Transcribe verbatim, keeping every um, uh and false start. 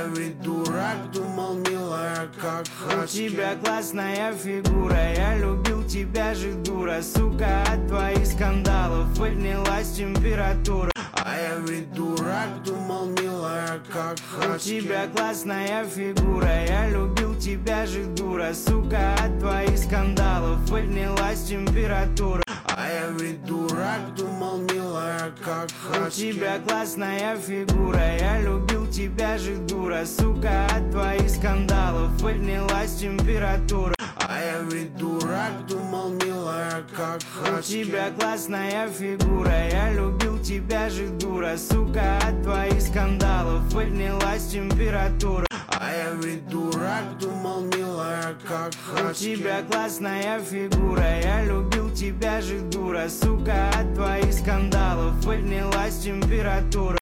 я ведь дурак, думал, милая, как хочу. У тебя классная фигура, я любил тебя же, дура. Сука, от твоих скандалов поднялась температура. А я ведь дурак, думал, милая, как хочу. У тебя классная фигура, я любил тебя же, дура. Сука, от твоих скандалов поднялась температура. А я ведь дурак, думал, милая, как хочу. У тебя классная фигура, я любил тебя же, дура. Сука, от твоих скандалов поднялась температура. А я ведь дурак, думал, милая, как хочу. У тебя классная фигура, я любил тебя же, дура. Сука, от твоих скандалов поднялась температура. А я ведь дурак, думал, милая, как хочу. У тебя классная фигура, я любил тебя же, дура. Сука, от твоих скандалов поднялась температура.